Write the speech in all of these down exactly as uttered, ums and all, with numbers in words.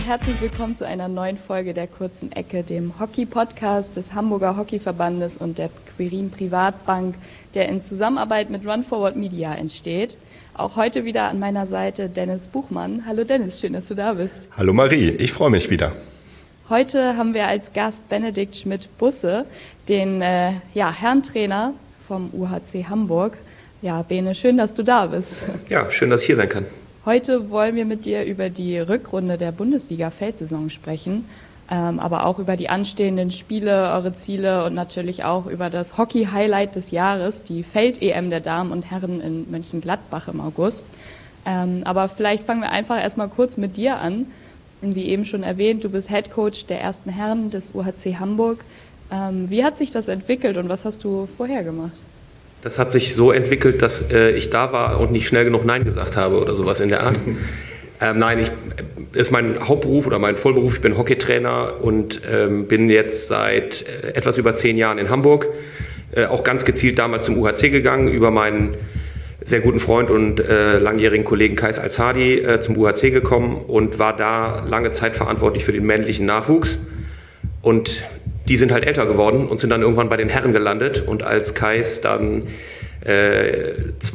herzlich willkommen zu einer neuen Folge der Kurzen Ecke, dem Hockey-Podcast des Hamburger Hockeyverbandes und der Quirin Privatbank, der in Zusammenarbeit mit Run Forward Media entsteht. Auch heute wieder an meiner Seite Dennis Buchmann. Hallo Dennis, schön, dass du da bist. Hallo Marie, ich freue mich wieder. Heute haben wir als Gast Benedikt Schmidt-Busse, den äh, ja, Herrentrainer vom U H C Hamburg. Ja, Bene, schön, dass du da bist. Ja, schön, dass ich hier sein kann. Heute wollen wir mit dir über die Rückrunde der Bundesliga-Feldsaison sprechen, ähm, aber auch über die anstehenden Spiele, eure Ziele und natürlich auch über das Hockey-Highlight des Jahres, die Feld-E M der Damen und Herren in Mönchengladbach im August. Ähm, aber vielleicht fangen wir einfach erstmal kurz mit dir an. Wie eben schon erwähnt, du bist Headcoach der ersten Herren des U H C Hamburg. Ähm, wie hat sich das entwickelt und was hast du vorher gemacht? Das hat sich so entwickelt, dass äh, ich da war und nicht schnell genug Nein gesagt habe oder sowas in der Art. ähm, nein, ich ist mein Hauptberuf oder mein Vollberuf. Ich bin Hockeytrainer und ähm, bin jetzt seit äh, etwas über zehn Jahren in Hamburg. Äh, auch ganz gezielt damals zum U H C gegangen, über meinen sehr guten Freund und äh, langjährigen Kollegen Kais Al-Sadi äh, zum U H C gekommen und war da lange Zeit verantwortlich für den männlichen Nachwuchs. Und die sind halt älter geworden und sind dann irgendwann bei den Herren gelandet. Und als Kais dann äh,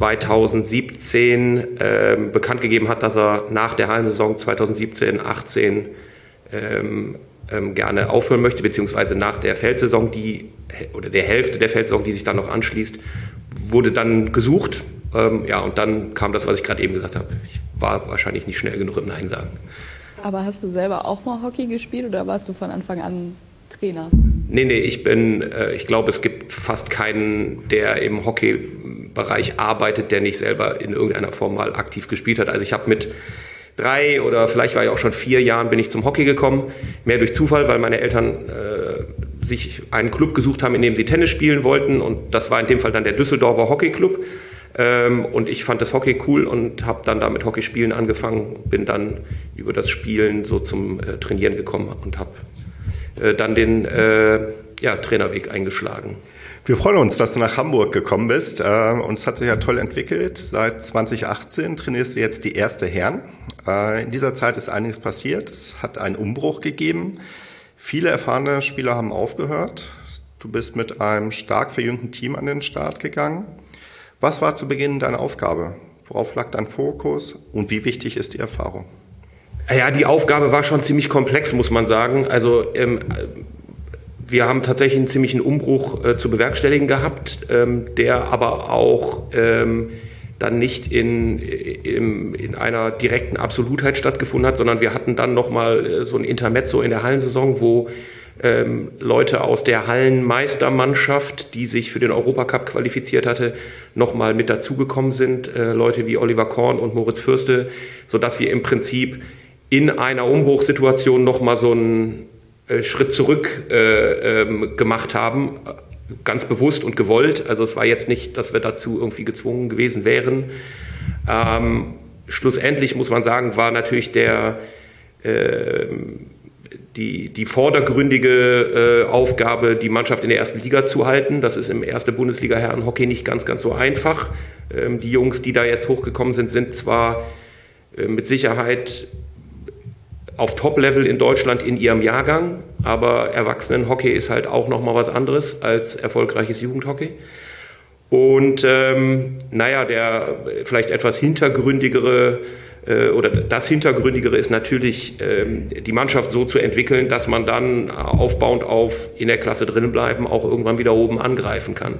zweitausendsiebzehn äh, bekannt gegeben hat, dass er nach der Hallensaison zweitausendsiebzehn achtzehn ähm, ähm, gerne aufhören möchte, beziehungsweise nach der Feldsaison, die oder der Hälfte der Feldsaison, die sich dann noch anschließt, wurde dann gesucht. Ähm, ja, und dann kam das, was ich gerade eben gesagt habe. Ich war wahrscheinlich nicht schnell genug im Nein sagen. Aber hast du selber auch mal Hockey gespielt oder warst du von Anfang an Trainer? Nee, nee, ich bin, äh, ich glaube, es gibt fast keinen, der im Hockeybereich arbeitet, der nicht selber in irgendeiner Form mal aktiv gespielt hat. Also ich habe mit drei oder vielleicht war ich auch schon vier Jahren bin ich zum Hockey gekommen, mehr durch Zufall, weil meine Eltern äh, sich einen Club gesucht haben, in dem sie Tennis spielen wollten, und das war in dem Fall dann der Düsseldorfer Hockeyclub. Ähm, und ich fand das Hockey cool und habe dann da mit Hockeyspielen angefangen, bin dann über das Spielen so zum äh, Trainieren gekommen und habe äh, dann den äh, ja, Trainerweg eingeschlagen. Wir freuen uns, dass du nach Hamburg gekommen bist. Äh, uns hat sich ja toll entwickelt. Seit zwanzig achtzehn trainierst du jetzt die erste Herren. Äh, in dieser Zeit ist einiges passiert. Es hat einen Umbruch gegeben. Viele erfahrene Spieler haben aufgehört. Du bist mit einem stark verjüngten Team an den Start gegangen. Was war zu Beginn deine Aufgabe? Worauf lag dein Fokus und wie wichtig ist die Erfahrung? Ja, die Aufgabe war schon ziemlich komplex, muss man sagen. Also ähm, wir haben tatsächlich einen ziemlichen Umbruch äh, zu bewerkstelligen gehabt, ähm, der aber auch ähm, dann nicht in, in, in einer direkten Absolutheit stattgefunden hat, sondern wir hatten dann nochmal äh, so ein Intermezzo in der Hallensaison, wo Ähm, Leute aus der Hallenmeistermannschaft, die sich für den Europacup qualifiziert hatte, nochmal mit dazugekommen sind. Äh, Leute wie Oliver Korn und Moritz Fürste, sodass wir im Prinzip in einer Umbruchssituation nochmal so einen äh, Schritt zurück äh, ähm, gemacht haben. Ganz bewusst und gewollt. Also es war jetzt nicht, dass wir dazu irgendwie gezwungen gewesen wären. Ähm, schlussendlich muss man sagen, war natürlich der äh, Die, die vordergründige äh, Aufgabe, die Mannschaft in der ersten Liga zu halten. Das ist im erste Bundesliga Herrenhockey nicht ganz, ganz so einfach. Ähm, die Jungs, die da jetzt hochgekommen sind, sind zwar äh, mit Sicherheit auf Top-Level in Deutschland in ihrem Jahrgang, aber Erwachsenenhockey ist halt auch nochmal was anderes als erfolgreiches Jugendhockey. Und ähm, naja, der vielleicht etwas hintergründigere oder das Hintergründigere ist natürlich, die Mannschaft so zu entwickeln, dass man dann aufbauend auf in der Klasse drin bleiben auch irgendwann wieder oben angreifen kann.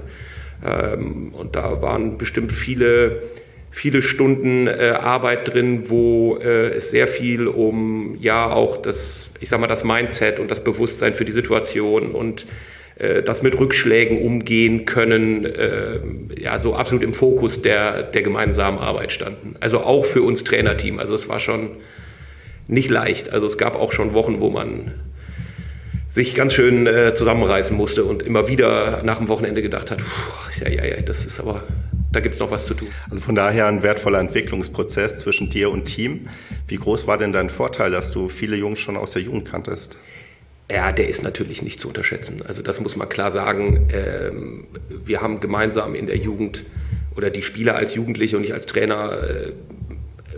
Und da waren bestimmt viele, viele Stunden Arbeit drin, wo es sehr viel um ja auch das, ich sag mal, das Mindset und das Bewusstsein für die Situation und das mit Rückschlägen umgehen können, äh, ja, so absolut im Fokus der, der gemeinsamen Arbeit standen. Also auch für uns Trainerteam. Also es war schon nicht leicht. Also es gab auch schon Wochen, wo man sich ganz schön äh, zusammenreißen musste und immer wieder nach dem Wochenende gedacht hat, pff, ja, ja, ja, das ist aber, da gibt's noch was zu tun. Also von daher ein wertvoller Entwicklungsprozess zwischen dir und Team. Wie groß war denn dein Vorteil, dass du viele Jungs schon aus der Jugend kanntest? Ja, der ist natürlich nicht zu unterschätzen. Also das muss man klar sagen. Ähm, wir haben gemeinsam in der Jugend oder die Spieler als Jugendliche und ich als Trainer äh,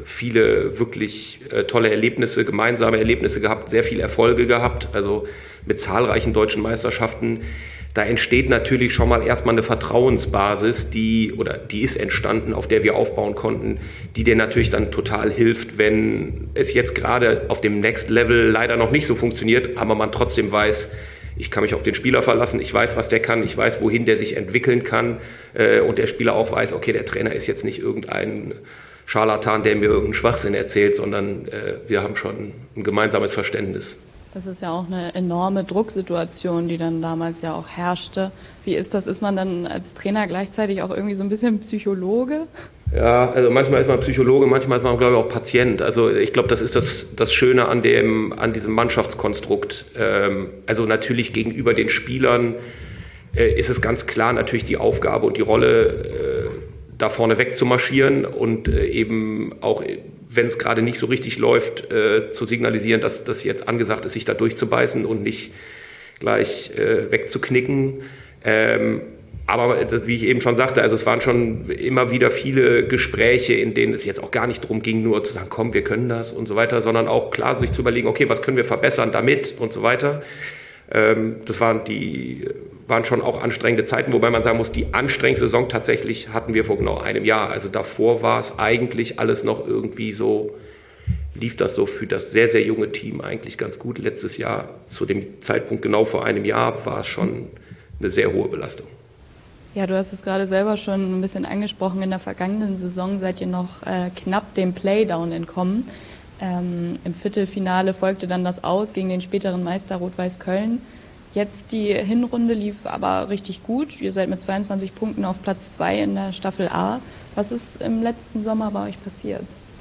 viele wirklich äh, tolle Erlebnisse, gemeinsame Erlebnisse gehabt, sehr viele Erfolge gehabt, also mit zahlreichen deutschen Meisterschaften. Da entsteht natürlich schon mal erstmal eine Vertrauensbasis, die, oder die ist entstanden, auf der wir aufbauen konnten, die dir natürlich dann total hilft, wenn es jetzt gerade auf dem Next Level leider noch nicht so funktioniert, aber man trotzdem weiß, ich kann mich auf den Spieler verlassen, ich weiß, was der kann, ich weiß, wohin der sich entwickeln kann äh, und der Spieler auch weiß, okay, der Trainer ist jetzt nicht irgendein Scharlatan, der mir irgendeinen Schwachsinn erzählt, sondern äh, wir haben schon ein gemeinsames Verständnis. Das ist ja auch eine enorme Drucksituation, die dann damals ja auch herrschte. Wie ist das? Ist man dann als Trainer gleichzeitig auch irgendwie so ein bisschen Psychologe? Ja, also manchmal ist man Psychologe, manchmal ist man, glaube ich, auch Patient. Also ich glaube, das ist das, das Schöne an dem, an diesem Mannschaftskonstrukt. Ähm, also natürlich gegenüber den Spielern äh, ist es ganz klar natürlich die Aufgabe und die Rolle, äh, da vorne weg zu marschieren und äh, eben auch, wenn es gerade nicht so richtig läuft, äh, zu signalisieren, dass das jetzt angesagt ist, sich da durchzubeißen und nicht gleich äh, wegzuknicken. Ähm, aber wie ich eben schon sagte, also es waren schon immer wieder viele Gespräche, in denen es jetzt auch gar nicht darum ging, nur zu sagen, komm, wir können das und so weiter, sondern auch klar sich zu überlegen, okay, was können wir verbessern damit und so weiter. Ähm, das waren die waren schon auch anstrengende Zeiten, wobei man sagen muss, die anstrengendste Saison tatsächlich hatten wir vor genau einem Jahr. Also davor war es eigentlich alles noch irgendwie so, lief das so für das sehr, sehr junge Team eigentlich ganz gut. Letztes Jahr, zu dem Zeitpunkt genau vor einem Jahr, war es schon eine sehr hohe Belastung. Ja, du hast es gerade selber schon ein bisschen angesprochen. In der vergangenen Saison seid ihr noch äh, knapp dem Playdown entkommen. Ähm, Im Viertelfinale folgte dann das Aus gegen den späteren Meister Rot-Weiß Köln. Jetzt die Hinrunde lief aber richtig gut. Ihr seid mit zweiundzwanzig Punkten auf Platz zwei in der Staffel A. Was ist im letzten Sommer bei euch passiert?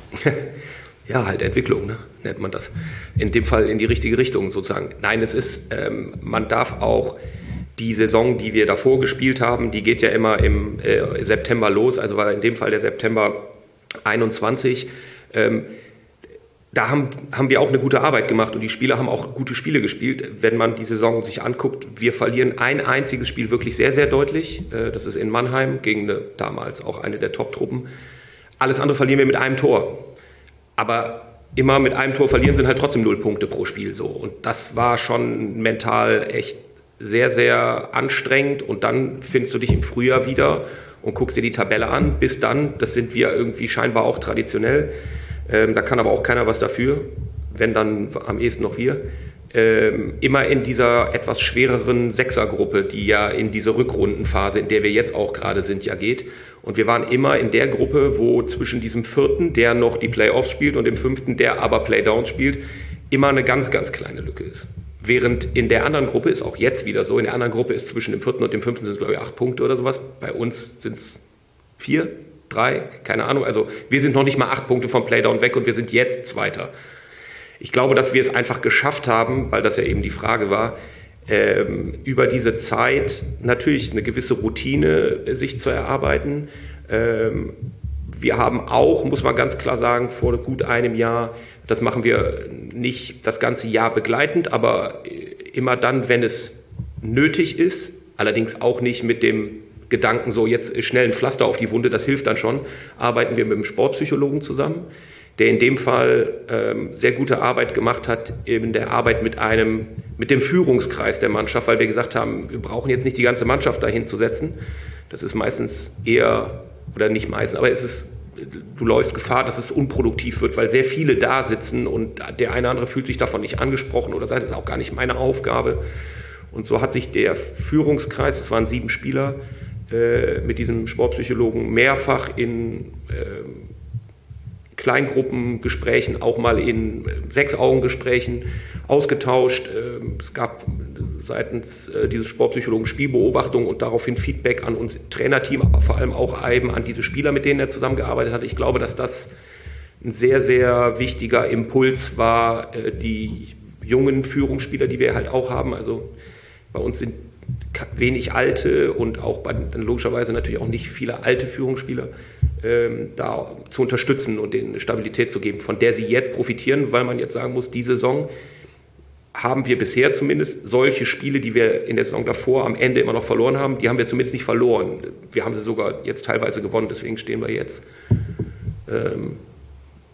Ja, halt Entwicklung, ne? Nennt man das. In dem Fall in die richtige Richtung sozusagen. Nein, es ist, ähm, man darf auch die Saison, die wir davor gespielt haben, die geht ja immer im äh, September los, also war in dem Fall der September einundzwanzig. Ähm, Da haben, haben wir auch eine gute Arbeit gemacht und die Spieler haben auch gute Spiele gespielt. Wenn man die Saison sich anguckt, wir verlieren ein einziges Spiel wirklich sehr, sehr deutlich. Das ist in Mannheim gegen eine, damals auch eine der Top-Truppen. Alles andere verlieren wir mit einem Tor. Aber immer mit einem Tor verlieren sind halt trotzdem null Punkte pro Spiel so. Und das war schon mental echt sehr, sehr anstrengend. Und dann findest du dich im Frühjahr wieder und guckst dir die Tabelle an. Bis dann, das sind wir irgendwie scheinbar auch traditionell. Ähm, da kann aber auch keiner was dafür, wenn dann am ehesten noch wir, ähm, immer in dieser etwas schwereren Sechsergruppe, die ja in diese Rückrundenphase, in der wir jetzt auch gerade sind, ja geht. Und wir waren immer in der Gruppe, wo zwischen diesem vierten, der noch die Playoffs spielt, und dem fünften, der aber Playdowns spielt, immer eine ganz, ganz kleine Lücke ist. Während in der anderen Gruppe ist auch jetzt wieder so, in der anderen Gruppe ist zwischen dem vierten und dem fünften sind es, glaube ich, acht Punkte oder sowas. Bei uns sind es vier. Drei, keine Ahnung, also wir sind noch nicht mal acht Punkte vom Playdown weg und wir sind jetzt Zweiter. Ich glaube, dass wir es einfach geschafft haben, weil das ja eben die Frage war, ähm, über diese Zeit natürlich eine gewisse Routine äh, sich zu erarbeiten. Ähm, wir haben auch, muss man ganz klar sagen, vor gut einem Jahr, das machen wir nicht das ganze Jahr begleitend, aber immer dann, wenn es nötig ist, allerdings auch nicht mit dem Gedanken, so jetzt schnell ein Pflaster auf die Wunde, das hilft dann schon, arbeiten wir mit einem Sportpsychologen zusammen, der in dem Fall ähm, sehr gute Arbeit gemacht hat in der Arbeit mit einem, mit dem Führungskreis der Mannschaft, weil wir gesagt haben, wir brauchen jetzt nicht die ganze Mannschaft dahin zu setzen. Das ist meistens eher, oder nicht meistens, aber es ist, du läufst Gefahr, dass es unproduktiv wird, weil sehr viele da sitzen und der eine oder andere fühlt sich davon nicht angesprochen oder sagt, das ist auch gar nicht meine Aufgabe. Und so hat sich der Führungskreis, das waren sieben Spieler, mit diesem Sportpsychologen mehrfach in äh, Kleingruppengesprächen, auch mal in Sechs-Augen-Gesprächen ausgetauscht. Äh, es gab seitens äh, dieses Sportpsychologen Spielbeobachtung und daraufhin Feedback an uns Trainerteam, aber vor allem auch eben an diese Spieler, mit denen er zusammengearbeitet hat. Ich glaube, dass das ein sehr, sehr wichtiger Impuls war, äh, die jungen Führungsspieler, die wir halt auch haben. Also bei uns sind wenig alte und auch bei, dann logischerweise natürlich auch nicht viele alte Führungsspieler, ähm, da zu unterstützen und denen Stabilität zu geben, von der sie jetzt profitieren, weil man jetzt sagen muss, die Saison haben wir bisher zumindest solche Spiele, die wir in der Saison davor am Ende immer noch verloren haben, die haben wir zumindest nicht verloren. Wir haben sie sogar jetzt teilweise gewonnen, deswegen stehen wir jetzt ähm,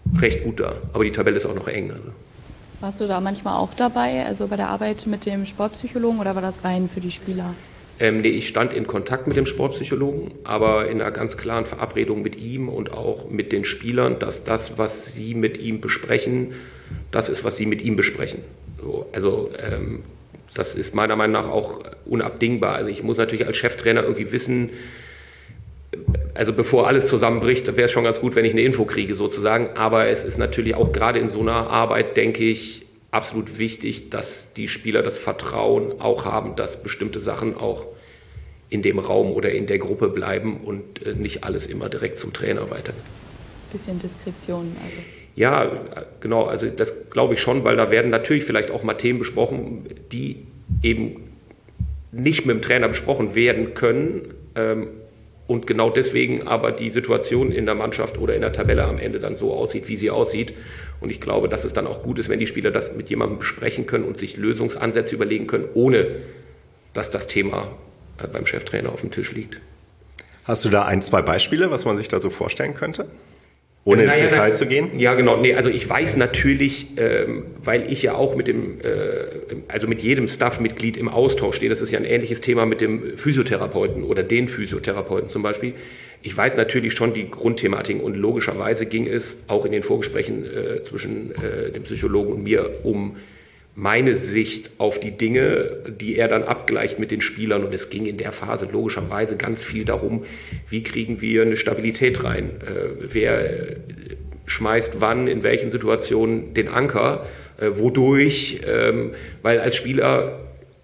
recht gut da. Aber die Tabelle ist auch noch eng. Also. Warst du da manchmal auch dabei, also bei der Arbeit mit dem Sportpsychologen, oder war das rein für die Spieler? Ähm, nee, ich stand in Kontakt mit dem Sportpsychologen, aber in einer ganz klaren Verabredung mit ihm und auch mit den Spielern, dass das, was sie mit ihm besprechen, das ist, was sie mit ihm besprechen. So, also ähm, das ist meiner Meinung nach auch unabdingbar. Also ich muss natürlich als Cheftrainer irgendwie wissen, also bevor alles zusammenbricht, wäre es schon ganz gut, wenn ich eine Info kriege sozusagen. Aber es ist natürlich auch gerade in so einer Arbeit, denke ich, absolut wichtig, dass die Spieler das Vertrauen auch haben, dass bestimmte Sachen auch in dem Raum oder in der Gruppe bleiben und äh, nicht alles immer direkt zum Trainer weiter. Bisschen Diskretion also. Ja, genau, also das glaube ich schon, weil da werden natürlich vielleicht auch mal Themen besprochen, die eben nicht mit dem Trainer besprochen werden können ähm, und genau deswegen aber die Situation in der Mannschaft oder in der Tabelle am Ende dann so aussieht, wie sie aussieht. Und ich glaube, dass es dann auch gut ist, wenn die Spieler das mit jemandem besprechen können und sich Lösungsansätze überlegen können, ohne dass das Thema beim Cheftrainer auf dem Tisch liegt. Hast du da ein, zwei Beispiele, was man sich da so vorstellen könnte? Ohne ins naja, Detail na, zu gehen? Ja, genau. Nee, also ich weiß natürlich, ähm, weil ich ja auch mit dem, äh, also mit jedem Staff-Mitglied im Austausch stehe, das ist ja ein ähnliches Thema mit dem Physiotherapeuten oder den Physiotherapeuten zum Beispiel. Ich weiß natürlich schon die Grundthematiken und logischerweise ging es auch in den Vorgesprächen äh, zwischen äh, dem Psychologen und mir um meine Sicht auf die Dinge, die er dann abgleicht mit den Spielern. Und es ging in der Phase logischerweise ganz viel darum, wie kriegen wir eine Stabilität rein? Äh, wer schmeißt wann, in welchen Situationen den Anker? Äh, wodurch? Ähm, weil als Spieler,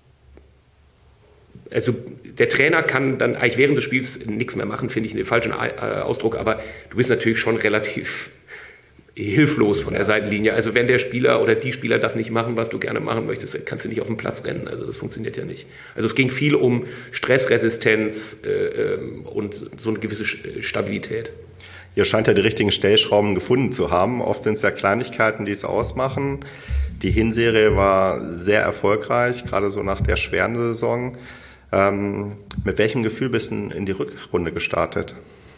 also der Trainer kann dann eigentlich während des Spiels nichts mehr machen, finde ich den falschen äh, Ausdruck, aber du bist natürlich schon relativ hilflos von der Seitenlinie. Also wenn der Spieler oder die Spieler das nicht machen, was du gerne machen möchtest, kannst du nicht auf den Platz rennen. Also das funktioniert ja nicht. Also es ging viel um Stressresistenz äh, und so eine gewisse Stabilität. Ihr scheint ja die richtigen Stellschrauben gefunden zu haben. Oft sind es ja Kleinigkeiten, die es ausmachen. Die Hinserie war sehr erfolgreich, gerade so nach der schweren Saison. Ähm, mit welchem Gefühl bist du in die Rückrunde gestartet?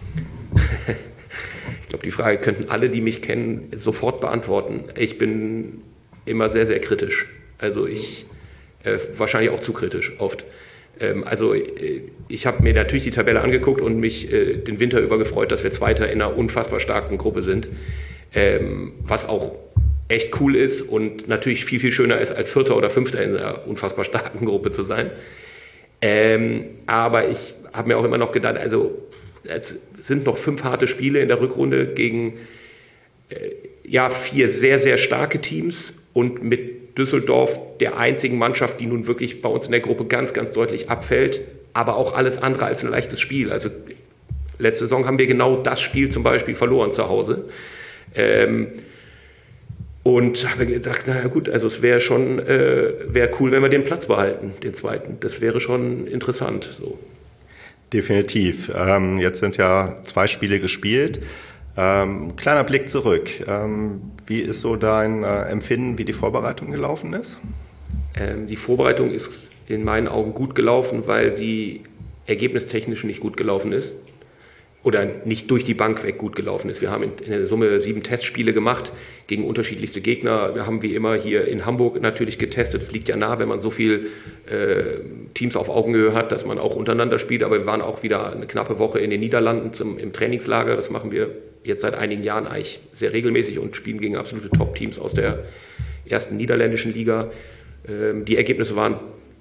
Ich glaube, die Frage könnten alle, die mich kennen, sofort beantworten. Ich bin immer sehr, sehr kritisch. Also ich, äh, wahrscheinlich auch zu kritisch oft. Ähm, also äh, ich habe mir natürlich die Tabelle angeguckt und mich äh, den Winter über gefreut, dass wir Zweiter in einer unfassbar starken Gruppe sind. Ähm, was auch echt cool ist und natürlich viel, viel schöner ist, als Vierter oder Fünfter in einer unfassbar starken Gruppe zu sein. Ähm, aber ich habe mir auch immer noch gedacht, also es sind noch fünf harte Spiele in der Rückrunde gegen äh, ja, vier sehr, sehr starke Teams und mit Düsseldorf der einzigen Mannschaft, die nun wirklich bei uns in der Gruppe ganz, ganz deutlich abfällt, aber auch alles andere als ein leichtes Spiel. Also letzte Saison haben wir genau das Spiel zum Beispiel verloren zu Hause. Ähm, und habe gedacht, na gut, also es wäre schon äh, wäre cool, wenn wir den Platz behalten, den zweiten. Das wäre schon interessant, so. Definitiv. Ähm, jetzt sind ja zwei Spiele gespielt. Ähm, kleiner Blick zurück. Ähm, wie ist so dein äh, Empfinden, wie die Vorbereitung gelaufen ist? Ähm, die Vorbereitung ist in meinen Augen gut gelaufen, weil sie ergebnistechnisch nicht gut gelaufen ist. Oder nicht durch die Bank weg gut gelaufen ist. Wir haben in, in der Summe sieben Testspiele gemacht gegen unterschiedlichste Gegner. Wir haben wie immer hier in Hamburg natürlich getestet. Es liegt ja nah, wenn man so viel äh, Teams auf Augenhöhe hat, dass man auch untereinander spielt. Aber wir waren auch wieder eine knappe Woche in den Niederlanden zum, im Trainingslager. Das machen wir jetzt seit einigen Jahren eigentlich sehr regelmäßig und spielen gegen absolute Top-Teams aus der ersten niederländischen Liga. Ähm, die Ergebnisse waren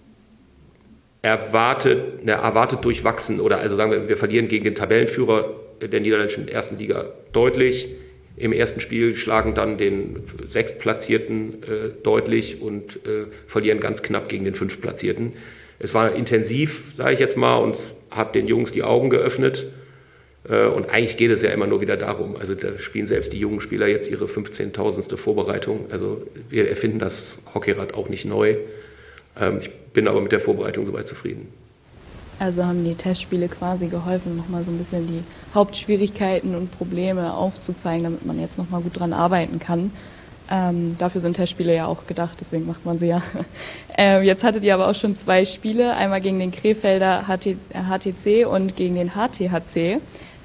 erwartet, ne, erwartet durchwachsen oder also sagen wir, wir verlieren gegen den Tabellenführer der niederländischen ersten Liga deutlich. Im ersten Spiel schlagen dann den Sechstplatzierten äh, deutlich und äh, verlieren ganz knapp gegen den Fünftplatzierten. Es war intensiv, sage ich jetzt mal, und hat den Jungs die Augen geöffnet. Äh, und eigentlich geht es ja immer nur wieder darum. Also da spielen selbst die jungen Spieler jetzt ihre fünfzehntausendste Vorbereitung. Also wir erfinden das Hockeyrad auch nicht neu. Ähm, ich bin aber mit der Vorbereitung soweit zufrieden. Also haben die Testspiele quasi geholfen, nochmal so ein bisschen die Hauptschwierigkeiten und Probleme aufzuzeigen, damit man jetzt nochmal gut dran arbeiten kann. Ähm, dafür sind Testspiele ja auch gedacht, deswegen macht man sie ja. ähm, jetzt hattet ihr aber auch schon zwei Spiele, einmal gegen den Krefelder H T C und gegen den H T H C.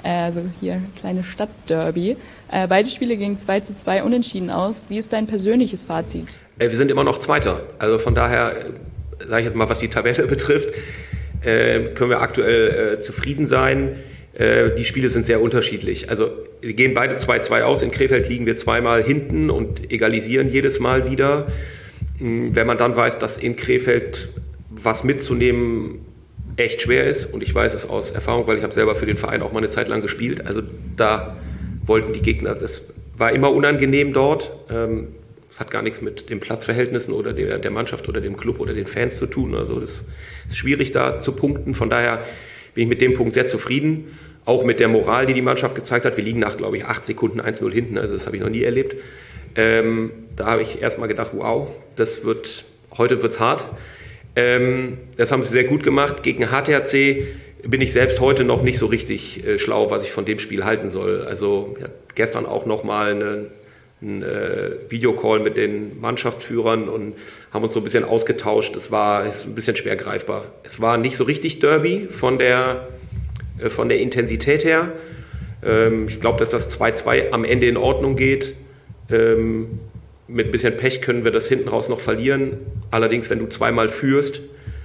also hier kleine Stadtderby. Äh, beide Spiele gingen zwei zu zwei unentschieden aus. Wie ist dein persönliches Fazit? Äh, wir sind immer noch Zweiter. Also von daher, äh, sage ich jetzt mal, was die Tabelle betrifft, äh, können wir aktuell äh, zufrieden sein. Äh, die Spiele sind sehr unterschiedlich. Also wir gehen beide zwei zu zwei aus. In Krefeld liegen wir zweimal hinten und egalisieren jedes Mal wieder. Wenn man dann weiß, dass in Krefeld was mitzunehmen echt schwer ist, und ich weiß es aus Erfahrung, weil ich habe selber für den Verein auch mal eine Zeit lang gespielt, also da wollten die Gegner, das war immer unangenehm dort, es hat gar nichts mit den Platzverhältnissen oder der, der Mannschaft oder dem Club oder den Fans zu tun, also das ist schwierig da zu punkten, von daher bin ich mit dem Punkt sehr zufrieden, auch mit der Moral, die die Mannschaft gezeigt hat. Wir liegen nach, glaube ich, acht Sekunden eins null hinten, also das habe ich noch nie erlebt. Ähm, da habe ich erst mal gedacht, wow, das wird, heute wird's hart. Ähm, das haben sie sehr gut gemacht. Gegen H T H C bin ich selbst heute noch nicht so richtig äh, schlau, was ich von dem Spiel halten soll. Also ja, gestern auch noch mal eine, einen äh, Videocall mit den Mannschaftsführern und haben uns so ein bisschen ausgetauscht. Das war ist ein bisschen schwer greifbar. Es war nicht so richtig Derby von der, äh, von der Intensität her. Ähm, ich glaube, dass das zwei zu zwei am Ende in Ordnung geht. Ähm, mit ein bisschen Pech können wir das hinten raus noch verlieren. Allerdings, wenn du zweimal führst,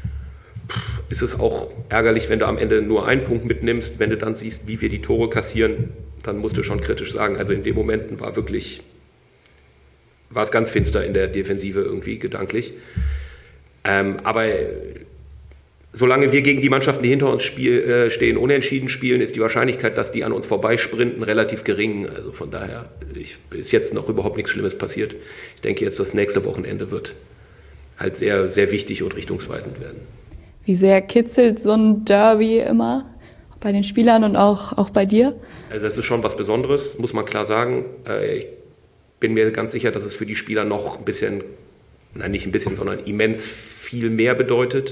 ist es auch ärgerlich, wenn du am Ende nur einen Punkt mitnimmst. Wenn du dann siehst, wie wir die Tore kassieren, dann musst du schon kritisch sagen. Also in den Momenten war wirklich, war es ganz finster in der Defensive irgendwie gedanklich. Ähm, aber solange wir gegen die Mannschaften, die hinter uns spiel, äh, stehen, unentschieden spielen, ist die Wahrscheinlichkeit, dass die an uns vorbeisprinten, relativ gering. Also von daher ich, ist jetzt noch überhaupt nichts Schlimmes passiert. Ich denke jetzt, das nächste Wochenende wird halt sehr, sehr wichtig und richtungsweisend werden. Wie sehr kitzelt so ein Derby immer bei den Spielern und auch, auch bei dir? Also das ist schon was Besonderes, muss man klar sagen. Äh, ich bin mir ganz sicher, dass es für die Spieler noch ein bisschen, nein nicht ein bisschen, sondern immens viel mehr bedeutet.